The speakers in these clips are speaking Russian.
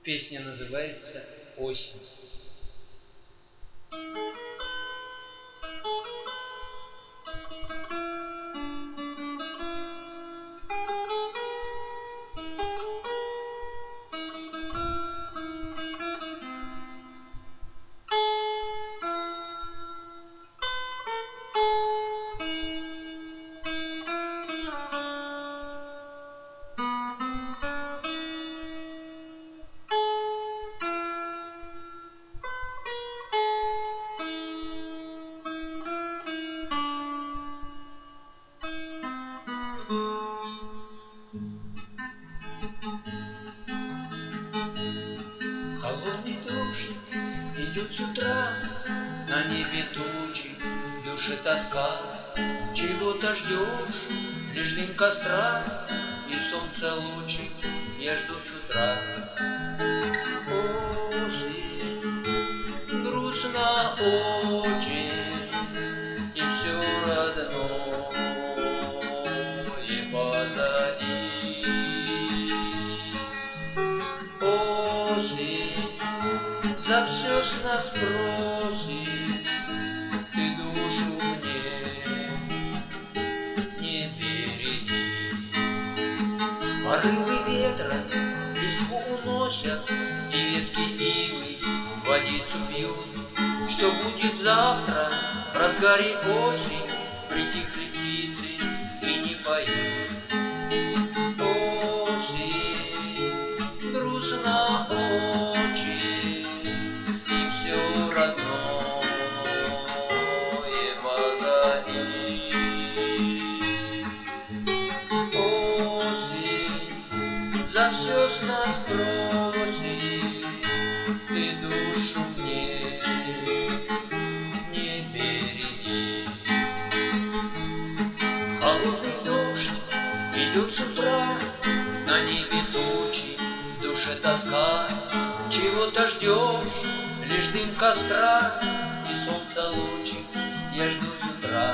Песня называется «Осень». Холодный дождь идет с утра, на небе тучи, в душе тоска. Чего-то ждешь, лишь дым костра и солнце лучик я жду с утра. Осень, грустно очень, и все родное позади. За все с нас просит, ты душу мне не береги. Порывы ветра листву уносят, и ветки ивы водицу пьют. Что будет завтра, в разгаре осень, притихли птицы и не поют. Осень, грустно очень, родное позади. Осень за все с нас просит, ты душу мне не береги. Холодный дождь идет с утра, на небе тучи, в душе тоска. Чего-то ждешь, лишь дым костра и солнце лучик я жду с утра.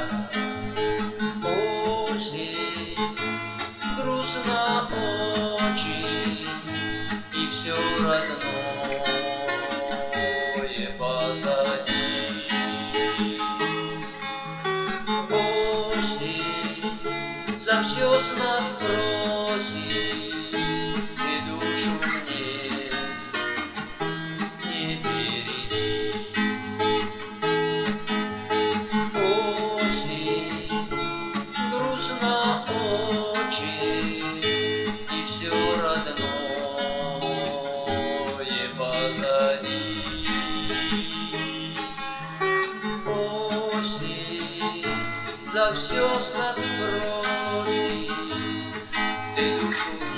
Осень, грустно очень, и все родное позади. Осень за все с нас просит, ты душу мне не береги. Осень, грустно очень, и все родное позади. Осень за все с нас просит, ты душу